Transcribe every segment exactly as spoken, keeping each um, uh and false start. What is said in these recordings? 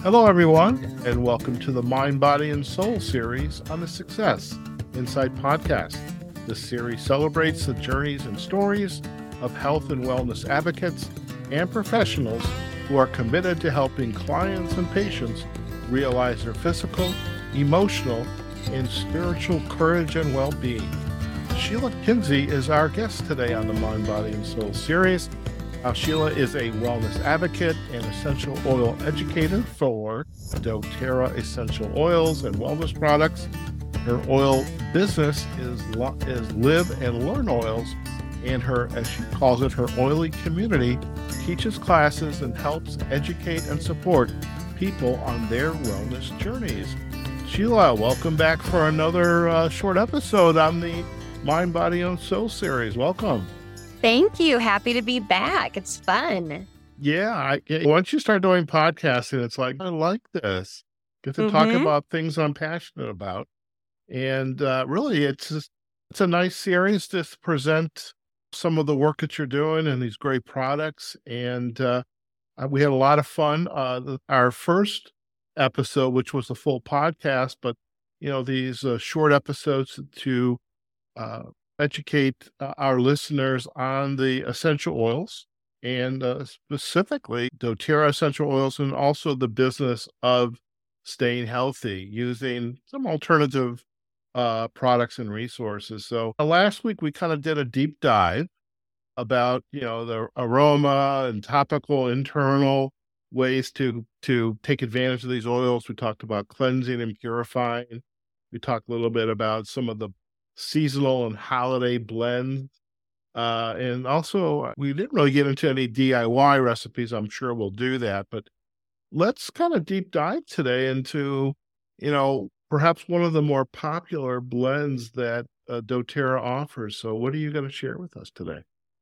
Hello, everyone, and welcome to the Mind, Body, and Soul series on the Success Insight podcast. This series celebrates the journeys and stories of health and wellness advocates and professionals who are committed to helping clients and patients realize their physical, emotional, and spiritual courage and well-being. Sheila Kinsey is our guest today on the Mind, Body, and Soul series. Uh, Sheila is a wellness advocate and essential oil educator for doTERRA Essential Oils and Wellness Products. Her oil business is, is Live and Learn Oils, and her, as she calls it, her oily community teaches classes and helps educate and support people on their wellness journeys. Sheila, welcome back for another uh, short episode on the Mind, Body, and Soul series. Welcome. Thank you. Happy to be back. It's fun. Yeah. I, once you start doing podcasting, it's like, I like this. Get to mm-hmm. talk about things I'm passionate about. And uh, really, it's just, it's a nice series to present some of the work that you're doing and these great products. And uh, we had a lot of fun. Uh, the, our first episode, which was a full podcast, but, you know, these uh, short episodes to uh, educate uh, our listeners on the essential oils and uh, specifically doTERRA essential oils, and also the business of staying healthy using some alternative uh, products and resources. So uh, last week we kind of did a deep dive about, you know, the aroma and topical internal ways to, to take advantage of these oils. We talked about cleansing and purifying. We talked a little bit about some of the seasonal and holiday blends. Uh, and also, we didn't really get into any D I Y recipes. I'm sure we'll do that. But let's kind of deep dive today into, you know, perhaps one of the more popular blends that uh, doTERRA offers. So what are you going to share with us today?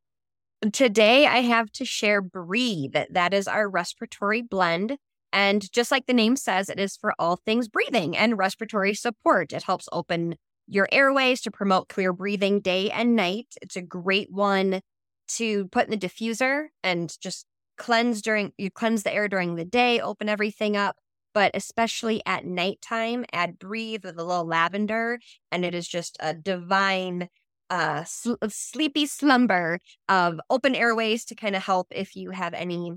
Today, I have to share Breathe. That is our respiratory blend. And just like the name says, it is for all things breathing and respiratory support. It helps open your airways to promote clear breathing day and night. It's a great one to put in the diffuser and just cleanse during, you cleanse the air during the day, open everything up, but especially at nighttime, add Breathe with a little lavender, and it is just a divine uh, sl- sleepy slumber of open airways to kind of help if you have any,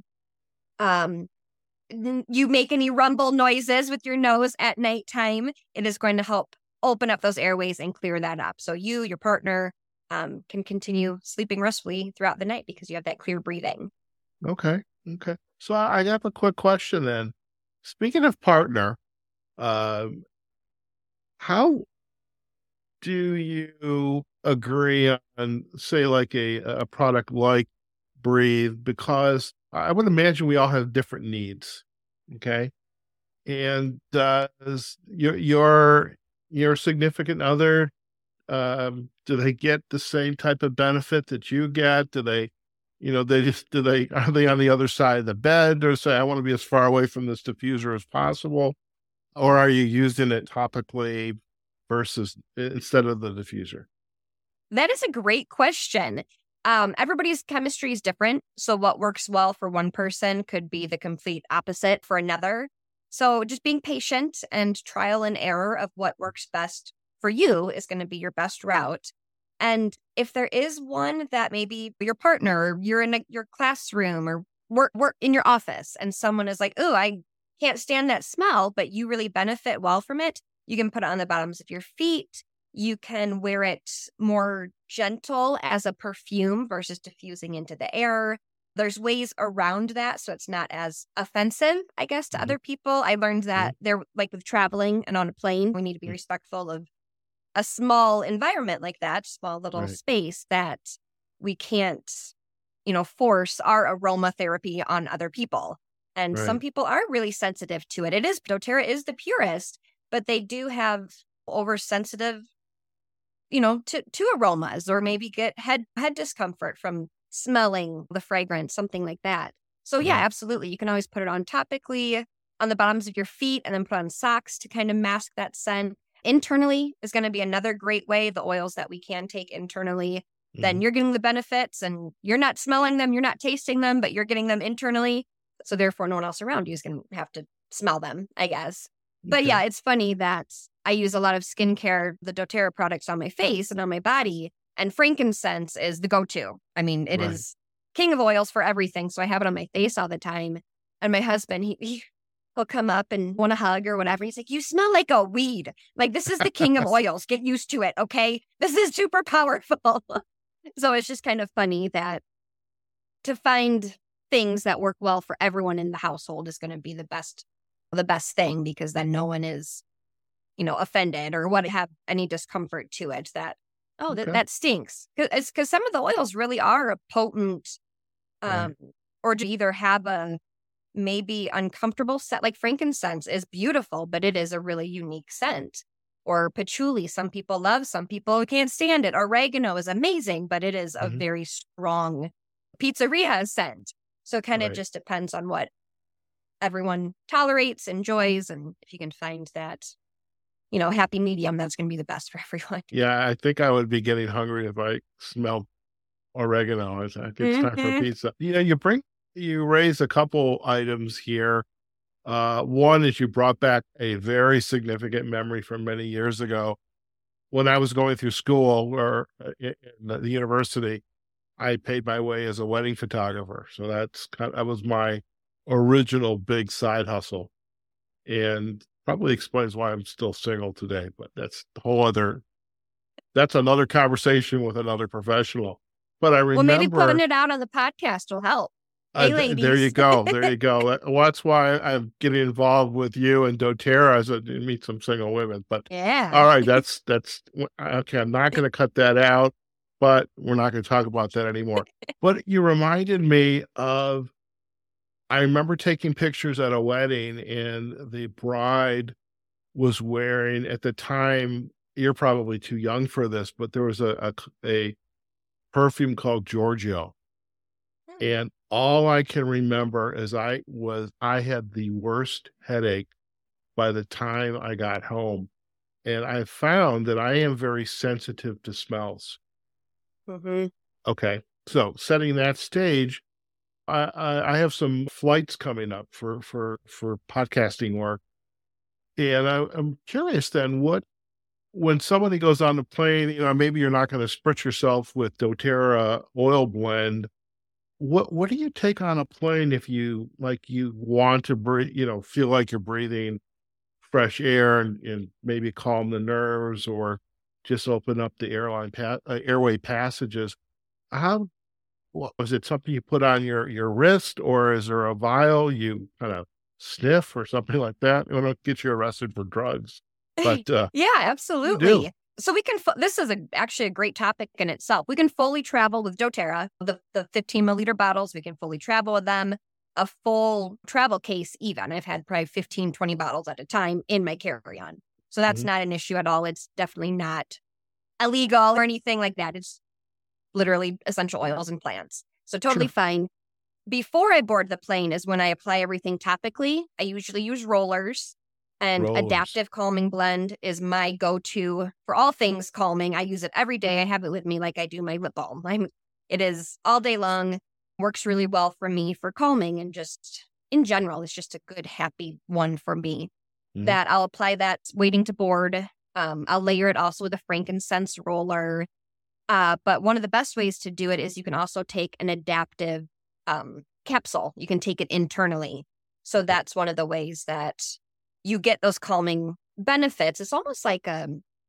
um, you make any rumble noises with your nose at nighttime. It is going to help open up those airways and clear that up. So you, your partner, um, can continue sleeping restfully throughout the night because you have that clear breathing. Okay. Okay. So I I have a quick question then. Speaking of partner, um, how do you agree on, say, like a, a product like Breathe? Because I would imagine we all have different needs. Okay. And does your, your, your significant other, um, do they get the same type of benefit that you get? Do they, you know, they just, do they, are they on the other side of the bed or say, I want to be as far away from this diffuser as possible? Or are you using it topically versus instead of the diffuser? That is a great question. Um, everybody's chemistry is different. So what works well for one person could be the complete opposite for another. So just being patient and trial and error of what works best for you is going to be your best route. And if there is one that maybe your partner, or you're in a, your classroom or work, work in your office and someone is like, oh, I can't stand that smell, but you really benefit well from it, you can put it on the bottoms of your feet. You can wear it more gentle as a perfume versus diffusing into the air. There's ways around that so it's not as offensive, I guess, to mm-hmm. other people. I learned that mm-hmm. they're like with traveling and on a plane, we need to be mm-hmm. respectful of a small environment like that, small little right. space that we can't, you know, force our aromatherapy on other people. And right. some people are really sensitive to it. It is, doTERRA is the purest, but they do have oversensitive, you know, to, to aromas, or maybe get head head discomfort from smelling the fragrance, something like that. So yeah, mm-hmm. absolutely. You can always put it on topically on the bottoms of your feet and then put on socks to kind of mask that scent. Internally is going to be another great way, the oils that we can take internally. Mm-hmm. Then you're getting the benefits and you're not smelling them, you're not tasting them, but you're getting them internally. So therefore, no one else around you is going to have to smell them, I guess. But Okay. yeah, it's funny that I use a lot of skincare, the doTERRA products on my face and on my body, and frankincense is the go-to. I mean, it Right. is king of oils for everything. So I have it on my face all the time. And my husband, he, he he'll come up and want a hug or whatever. He's like, you smell like a weed. Like, this is the king of oils. Get used to it, okay? This is super powerful. So it's just kind of funny that to find things that work well for everyone in the household is going to be the best, the best thing, because then no one is, you know, offended or what have any discomfort to it that, oh, that, Okay. that stinks. It's because some of the oils really are a potent, um, Right. or to either have a maybe uncomfortable scent. Like frankincense is beautiful, but it is a really unique scent. Or patchouli, some people love, some people can't stand it. Oregano is amazing, but it is a Mhm. very strong pizzeria scent. So it kind of Right. just depends on what everyone tolerates, enjoys, and if you can find that, you know, happy medium, that's going to be the best for everyone. Yeah, I think I would be getting hungry if I smelled oregano. It's like it's time for Mm-hmm. pizza. You know, you bring you raise a couple items here. Uh, one is you brought back a very significant memory from many years ago when I was going through school or uh, in the the university. I paid my way as a wedding photographer, so that's kind that was my original big side hustle, and probably explains why I'm still single today. But that's the whole other. That's another conversation with another professional. But I Well, maybe putting remember it out on the podcast will help. Uh, Hey, th there you ladies. go, there you go. That well, that's why I'm getting involved with you and doTERRA as I meet some single women, but Yeah. all right, that's that's w okay, I'm not gonna cut that out, but we're not gonna talk about that anymore. But you reminded me of I remember taking pictures at a wedding, and the bride was wearing at the time, you're probably too young for this, but there was a a c a perfume called Giorgio. Hmm. And all I can remember is I was I had the worst headache by the time I got home, and I found that I am very sensitive to smells. Mhm. Okay, so setting that stage, I I, I have some flights coming up for for for podcasting work, and I, I'm curious then what when somebody goes on the plane, you know, maybe you're not going to spritz yourself with DoTerra oil blend. What what do you take on a plane if you like you want to breathe, you know, feel like you're breathing fresh air and, and maybe calm the nerves or just open up the airline pa- uh, airway passages? How what, was it something you put on your your wrist or is there a vial you kind of sniff or something like that? I don't to get you arrested for drugs, but uh, Yeah, you do. absolutely. So we can, fu- this is a, actually a great topic in itself. We can fully travel with doTERRA, the, the fifteen milliliter bottles. We can fully travel with them, a full travel case even. I've had probably fifteen, twenty bottles at a time in my carry-on. So that's Mhm. not an issue at all. It's definitely not illegal or anything like that. It's literally essential oils and plants. So totally Sure. fine. Before I board the plane is when I apply everything topically. I usually use rollers, and Rollers. Adaptive Calming Blend is my go-to for all things calming. I use it every day. I have it with me like I do my lip balm. I'm, it is all day long, works really well for me for calming, and just in general, it's just a good, happy one for me. Mhm. That I'll apply that waiting to board. Um, I'll layer it also with a frankincense roller. Uh, but one of the best ways to do it is you can also take an adaptive um, capsule. You can take it internally. So that's one of the ways that you get those calming benefits. It's almost like a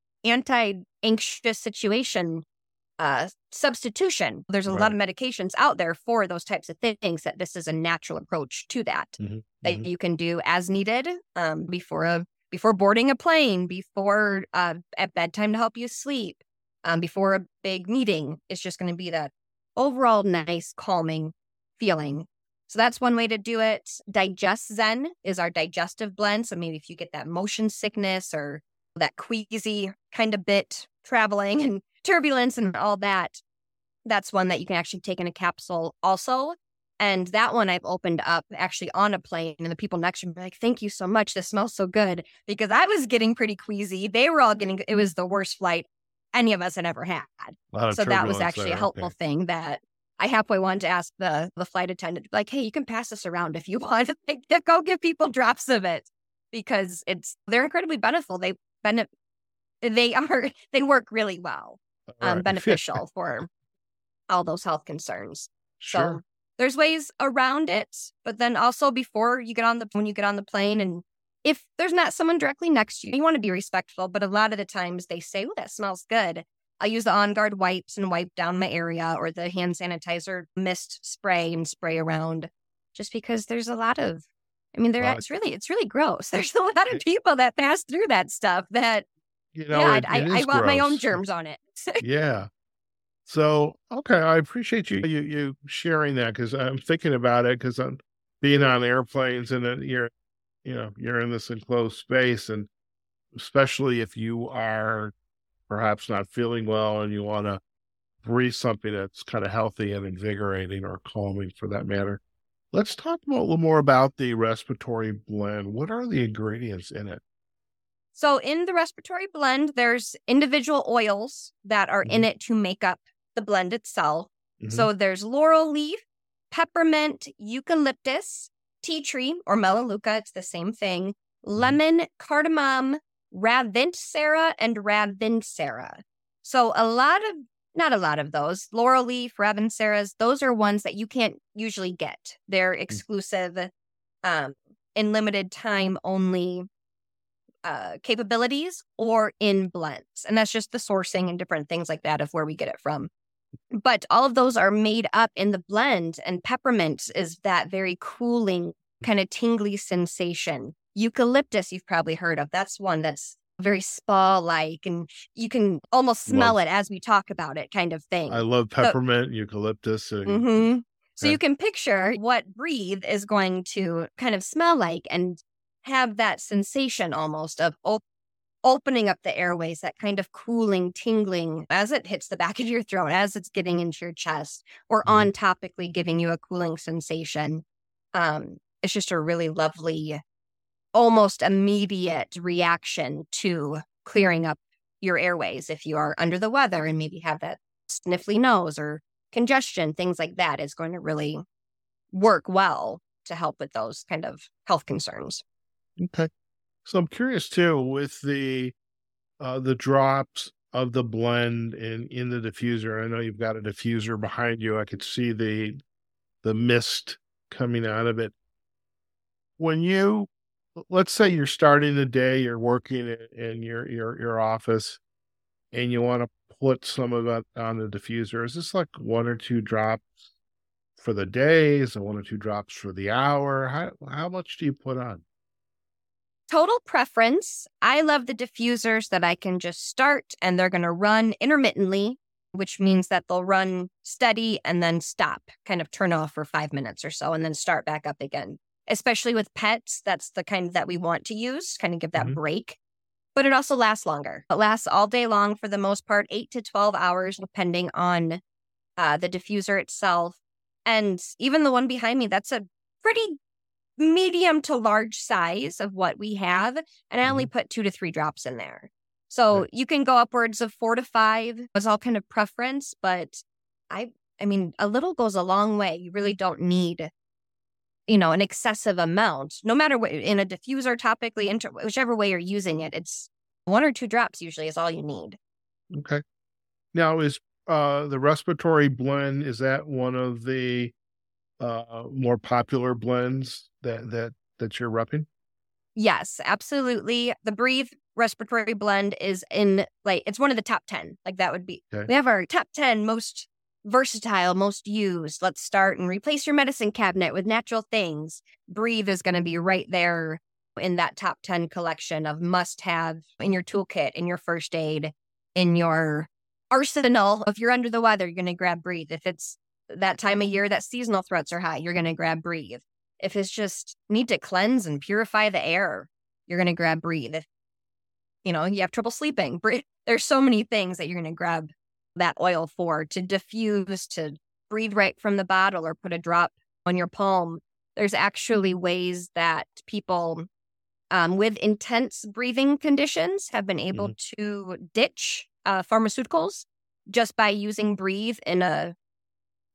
anti-anxious situation uh, substitution. There's a lot Right. of medications out there for those types of things, that this is a natural approach to that, Mhm. that Mhm. you can do as needed um, before a before boarding a plane, before uh, at bedtime to help you sleep, um, before a big meeting. It's just going to be that overall nice calming feeling. So that's one way to do it. Digest Zen is our digestive blend. So maybe if you get that motion sickness or that queasy kind of bit traveling and turbulence and all that, that's one that you can actually take in a capsule also. And that one I've opened up actually on a plane, and the people next to me were like, thank you so much. This smells so good, because I was getting pretty queasy. They were all getting, it was the worst flight any of us had ever had. A lot of So that was turbulence actually a there. helpful Okay. thing that I halfway wanted to ask the the flight attendant, like, hey, you can pass this around if you want. Like, go give people drops of it because it's they're incredibly beneficial. They benefit. They are they work really well, um, Right. beneficial for all those health concerns. So Sure. there's ways around it, but then also before you get on the when you get on the plane, and if there's not someone directly next to you, you want to be respectful. But a lot of the times they say, "Oh, that smells good." I'll use the On Guard wipes and wipe down my area, or the hand sanitizer mist spray and spray around, just because there's a lot of. I mean, there Right. it's really it's really gross. There's a lot of people that pass through that stuff that. You know, Yeah, it, I it I is want my own gross. germs on it. Yeah. So, okay, I appreciate you you, you sharing that because I'm thinking about it because I'm being on airplanes and then you're, you know, you're in this enclosed space, and especially if you are perhaps not feeling well and you want to breathe something that's kind of healthy and invigorating or calming for that matter. Let's talk about, a little more about the respiratory blend. What are the ingredients in it? So in the respiratory blend, there's individual oils that are in Hmm. it to make up the blend itself. Hmm. So there's laurel leaf, peppermint, eucalyptus, tea tree, or melaleuca, it's the same thing, lemon, cardamom, ravintsara, and ravinsara. So a lot of, not a lot of those, laurel leaf, ravinsaras, those are ones that you can't usually get. They're exclusive, um, in limited time only uh, capabilities or in blends. And that's just the sourcing and different things like that of where we get it from. But all of those are made up in the blend, and peppermint is that very cooling, kind of tingly sensation. Eucalyptus, you've probably heard of. That's one that's very spa-like, and you can almost smell Love, it as we talk about it, kind of I thing. love So, peppermint, eucalyptus, and mhm. So okay. you can picture what Breathe is going to kind of smell like and have that sensation almost of op- opening up the airways, that kind of cooling, tingling as it hits the back of your throat, as it's getting into your chest, or Mhm. on topically giving you a cooling sensation. Um, it's just a really lovely, almost immediate reaction to clearing up your airways if you are under the weather and maybe have that sniffly nose or congestion, things like that is going to really work well to help with those kind of health concerns. Okay. So I'm curious too with the uh the drops of the blend in in the diffuser. I know you've got a diffuser behind you. I could see the the mist coming out of it. When you let's say you're starting the day, you're working in, in your your your office and you want to put some of that on the diffuser. Is this like one or two drops for the day? Is it one or two drops for the hour? How how much do you put on? Total preference. I love the diffusers that I can just start and they're going to run intermittently, which means that they'll run steady and then stop, kind of turn off for five minutes or so and then start back up again. Especially with pets, that's the kind that we want to use, kind of give that Mhm. break. But it also lasts longer. It lasts all day long for the most part, eight to twelve hours, depending on uh, the diffuser itself. And even the one behind me, that's a pretty medium to large size of what we have. And I only Mhm. put two to three drops in there. So Okay. you can go upwards of four to five. It's all kind of preference, but I, I mean, a little goes a long way. You really don't need, you know, an excessive amount, no matter what, in a diffuser, topically, inter- whichever way you're using it, it's one or two drops usually is all you need. Okay. Now is uh the respiratory blend, is that one of the uh more popular blends that that that you're repping? Yes, absolutely. The Breathe respiratory blend is in, like, it's one of the top ten. Like, that would be, Okay. we have our top ten most versatile, most used. Let's start and replace your medicine cabinet with natural things. Breathe is going to be right there in that top ten collection of must have in your toolkit, in your first aid, in your arsenal. If you're under the weather, you're going to grab Breathe. If it's that time of year that seasonal threats are high, you're going to grab Breathe. If it's just need to cleanse and purify the air, you're going to grab Breathe. If, you know, you have trouble sleeping, breathe. There's so many things that you're going to grab that oil for, to diffuse, to breathe right from the bottle or put a drop on your palm. There's actually ways that people um, with intense breathing conditions have been able Mhm. to ditch uh, pharmaceuticals just by using Breathe in a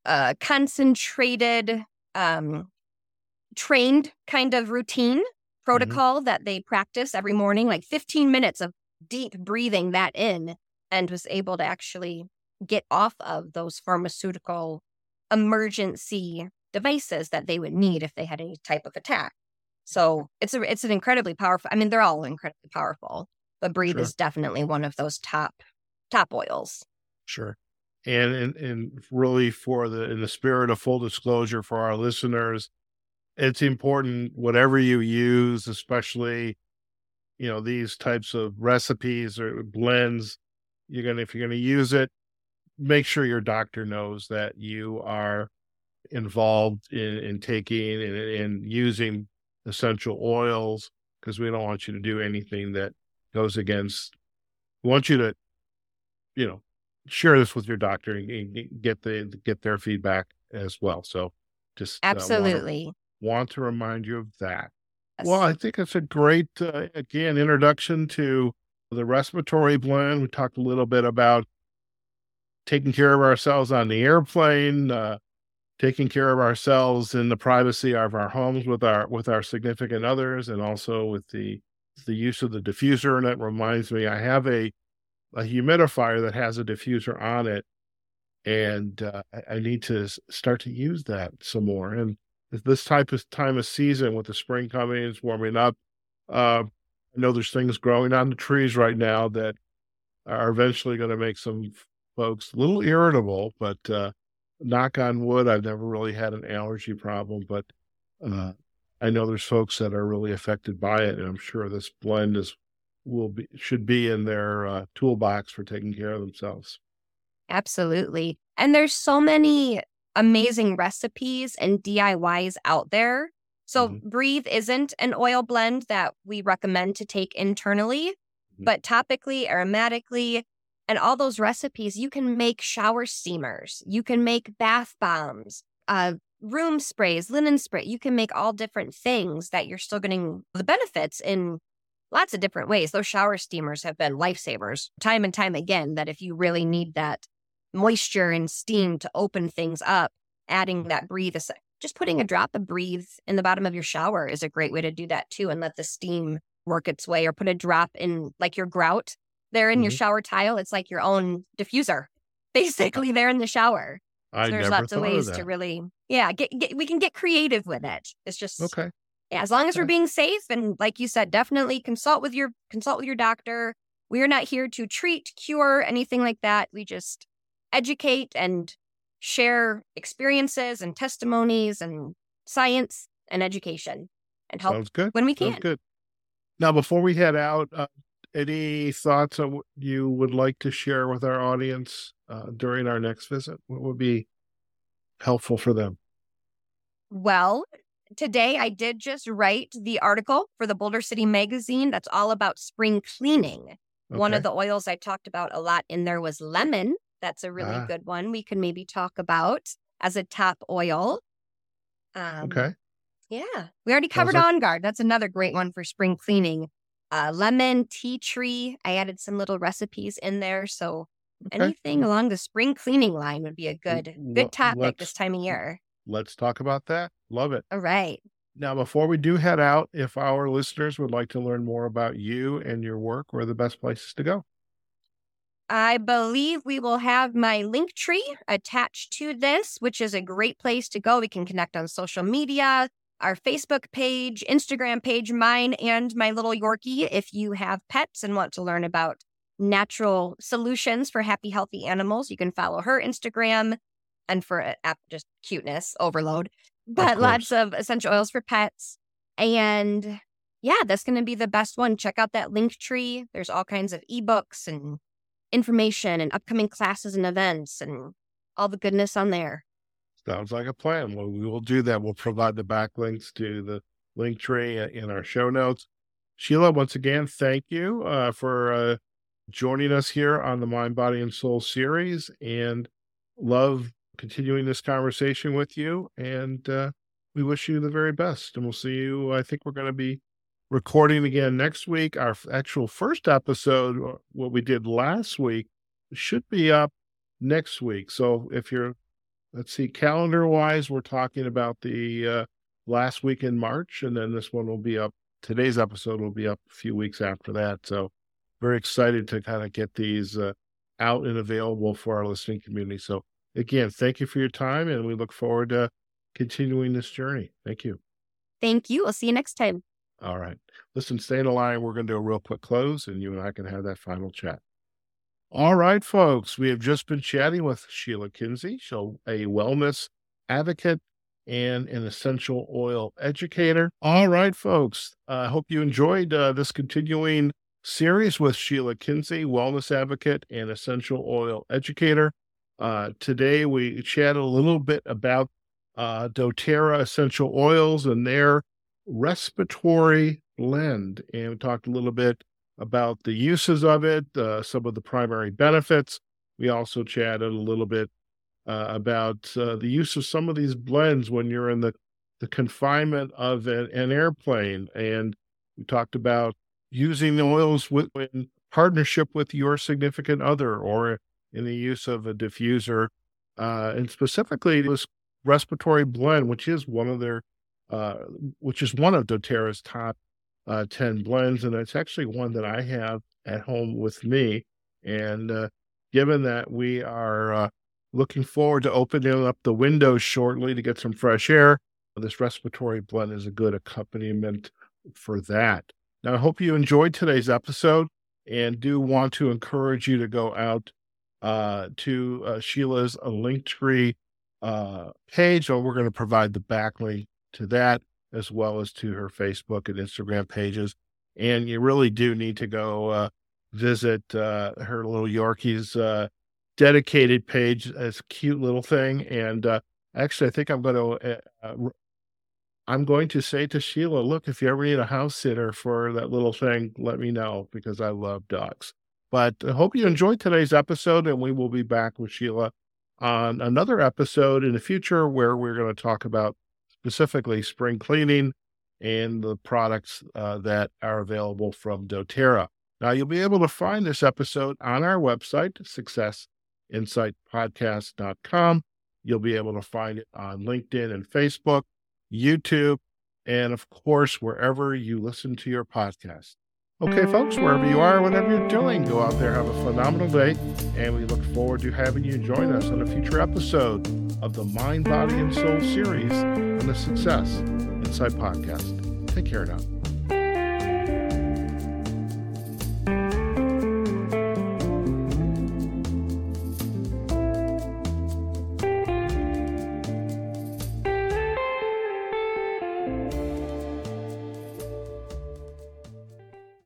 a concentrated, um, trained kind of routine protocol mm-hmm. that they practice every morning, like fifteen minutes of deep breathing that in, and was able to actually get off of those pharmaceutical emergency devices that they would need if they had any type of attack. So it's a, it's an incredibly powerful, I mean, they're all incredibly powerful, but Breathe sure. is definitely one of those top, top oils. Sure. And, and, and really for the, in the spirit of full disclosure for our listeners, it's important, whatever you use, especially, you know, these types of recipes or blends, you're going to, if you're going to use it, make sure your doctor knows that you are involved in, in taking and, and using essential oils, because we don't want you to do anything that goes against, we want you to, you know, share this with your doctor and, and get the, get their feedback as well. So just absolutely uh, want, to, want to remind you of that. Yes. Well, I think it's a great, uh, again, introduction to the respiratory blend. We talked a little bit about taking care of ourselves on the airplane, uh, taking care of ourselves in the privacy of our homes with our with our significant others, and also with the the use of the diffuser. And it reminds me, I have a a humidifier that has a diffuser on it, and uh, I, I need to start to use that some more. And this type of time of season, with the spring coming, it's warming up. Uh, I know there's things growing on the trees right now that are eventually going to make some folks a little irritable, but uh, knock on wood, I've never really had an allergy problem, but uh, I know there's folks that are really affected by it, and I'm sure this blend is will be should be in their uh, toolbox for taking care of themselves. Absolutely. And there's so many amazing recipes and D I Ys out there. So mm-hmm. Breathe isn't an oil blend that we recommend to take internally, mm-hmm. but topically, aromatically, and all those recipes, you can make shower steamers, you can make bath bombs, uh, room sprays, linen spray. You can make all different things that you're still getting the benefits in lots of different ways. Those shower steamers have been lifesavers time and time again, that if you really need that moisture and steam to open things up, adding that Breathe, just putting a drop of Breathe in the bottom of your shower is a great way to do that too, and let the steam work its way, or put a drop in like your grout there in mm-hmm. your shower tile. It's like your own diffuser, basically, there in the shower. I so there's never lots of ways of to really, yeah, get, get, we can get creative with it. It's just, okay. Yeah, as long as okay. we're being safe, and like you said, definitely consult with your, consult with your doctor. We are not here to treat, cure, anything like that. We just educate and share experiences and testimonies and science and education, and help Sounds good. when we can. Sounds good. Now, before we head out, uh, any thoughts on what you would like to share with our audience uh, during our next visit? What would be helpful for them? Well, today I did just write the article for the Boulder City Magazine that's all about spring cleaning. Okay. One of the oils I talked about a lot in there was lemon. That's a really ah. good one we can maybe talk about as a top oil. Um, okay. Yeah. We already covered like- On Guard. That's another great one for spring cleaning. Uh, lemon, tea tree. I added some little recipes in there. So okay. anything along the spring cleaning line would be a good, good topic let's, this time of year. Let's talk about that. Love it. All right. Now, before we do head out, if our listeners would like to learn more about you and your work, where are the best places to go? I believe we will have my link tree attached to this, which is a great place to go. We can connect on social media, our Facebook page, Instagram page, mine and my little Yorkie. If you have pets and want to learn about natural solutions for happy, healthy animals, you can follow her Instagram. And for uh, just cuteness overload, but of lots of essential oils for pets. And yeah, that's going to be the best one. Check out that link tree. There's all kinds of ebooks and information and upcoming classes and events and all the goodness on there. Sounds like a plan. Well, we will do that. We'll provide the backlinks to the link tree in our show notes. Sheila, once again, thank you uh, for uh, joining us here on the Mind, Body, and Soul series, and love continuing this conversation with you. And uh, we wish you the very best. And we'll see you. I think we're going to be recording again next week. Our actual first episode, what we did last week, should be up next week. So if you're let's see, calendar wise, we're talking about the uh, last week in March, and then this one will be up. Today's episode will be up a few weeks after that. So very excited to kind of get these uh, out and available for our listening community. So again, thank you for your time, and we look forward to continuing this journey. Thank you. Thank you. I'll see you next time. All right. Listen, stay in the line. We're going to do a real quick close, and you and I can have that final chat. All right, folks. We have just been chatting with Sheila Kinsey. She's a wellness advocate and an essential oil educator. All right, folks. I uh, hope you enjoyed uh, this continuing series with Sheila Kinsey, wellness advocate and essential oil educator. Uh, today, we chatted a little bit about uh, doTERRA essential oils and their respiratory blend, and we talked a little bit about the uses of it, uh, some of the primary benefits. We also chatted a little bit uh, about uh, the use of some of these blends when you're in the, the confinement of an, an airplane, and we talked about using the oils with, in partnership with your significant other or in the use of a diffuser, uh, and specifically this respiratory blend, which is one of their Uh, which is one of doTERRA's top uh, ten blends. And it's actually one that I have at home with me. And uh, given that we are uh, looking forward to opening up the windows shortly to get some fresh air, this respiratory blend is a good accompaniment for that. Now, I hope you enjoyed today's episode and do want to encourage you to go out uh, to uh, Sheila's Linktree uh, page, or we're going to provide the backlink to that, as well as to her Facebook and Instagram pages. And you really do need to go uh, visit uh, her little Yorkie's uh, dedicated page. It's a cute little thing. And uh, actually, I think I'm going to uh, I'm going to say to Sheila, look, if you ever need a house sitter for that little thing, let me know, because I love dogs. But I hope you enjoyed today's episode, and we will be back with Sheila on another episode in the future where we're going to talk about specifically spring cleaning and the products uh, that are available from doTERRA. Now, you'll be able to find this episode on our website, success insight podcast dot com. You'll be able to find it on LinkedIn and Facebook, YouTube, and of course, wherever you listen to your podcast. Okay, folks, wherever you are, whatever you're doing, go out there, have a phenomenal day, and we look forward to having you join us on a future episode of the Mind, Body, and Soul series on the Success Insight Podcast. Take care now.